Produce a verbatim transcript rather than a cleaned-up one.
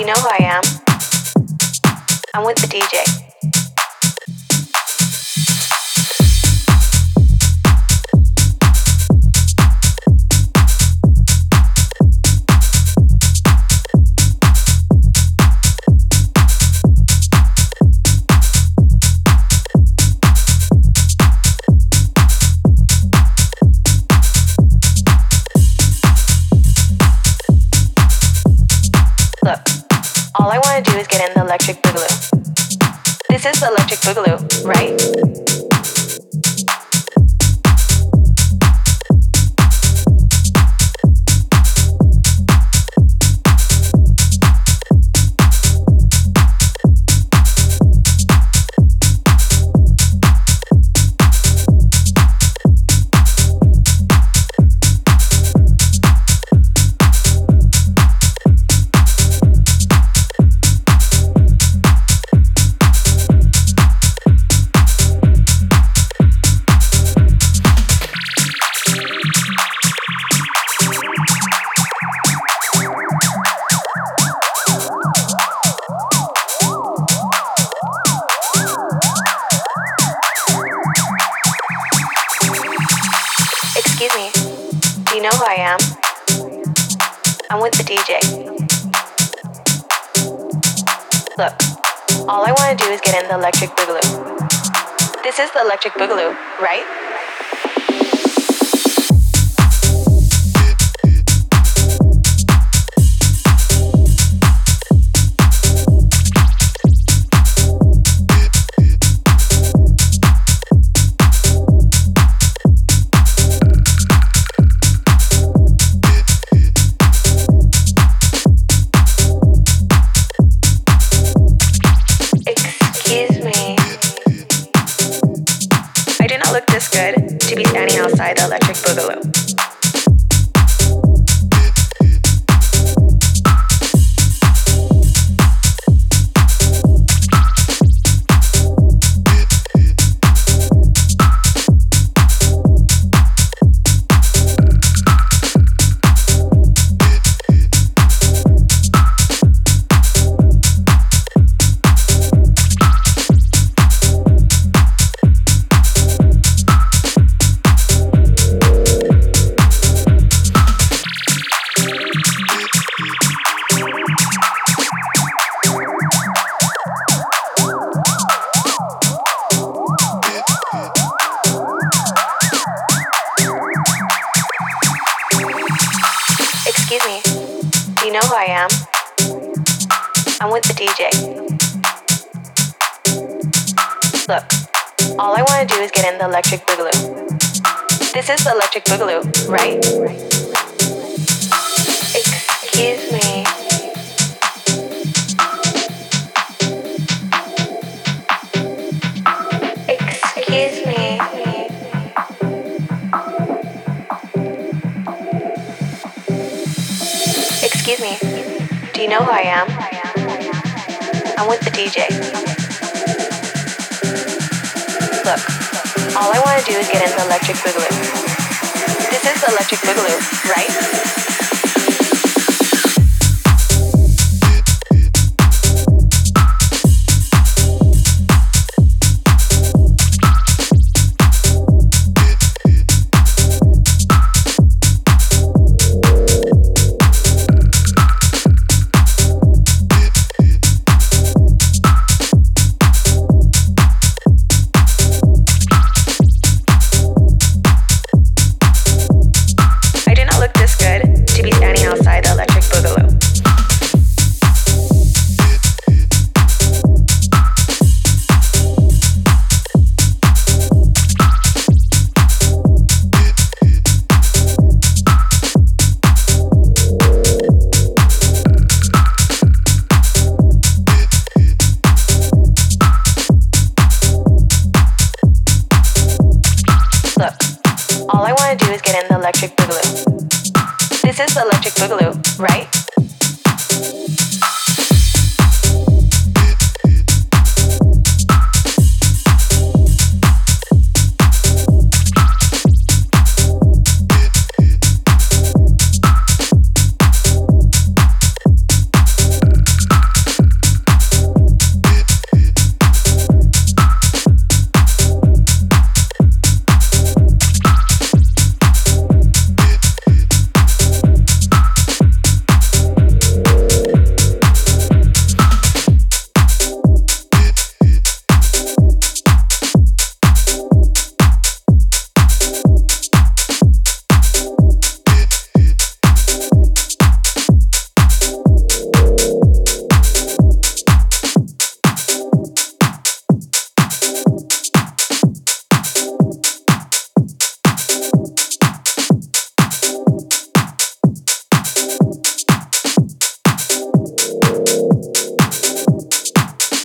know who I am? I'm with the D J. Look, all I want to do is get in the electric boogaloo. This is the electric boogaloo, right? Excuse me, do you know who I am? I'm with the D J. Look, all I want to do is get in the electric boogaloo. This is the electric boogaloo, right? I do not look this good to be standing outside the electric boogaloo. Excuse me, do you know who I am? I'm with the D J. Look, all I want to do is get in the electric boogaloo. This is the electric boogaloo, right? Excuse me. Excuse me. Excuse me, do you know who I am? I'm with the D J. Look, all I want to do is get in the electric boogaloo. This is the electric boogaloo, right? Look, all I want to do is get in the electric boogaloo. This is the electric boogaloo, right?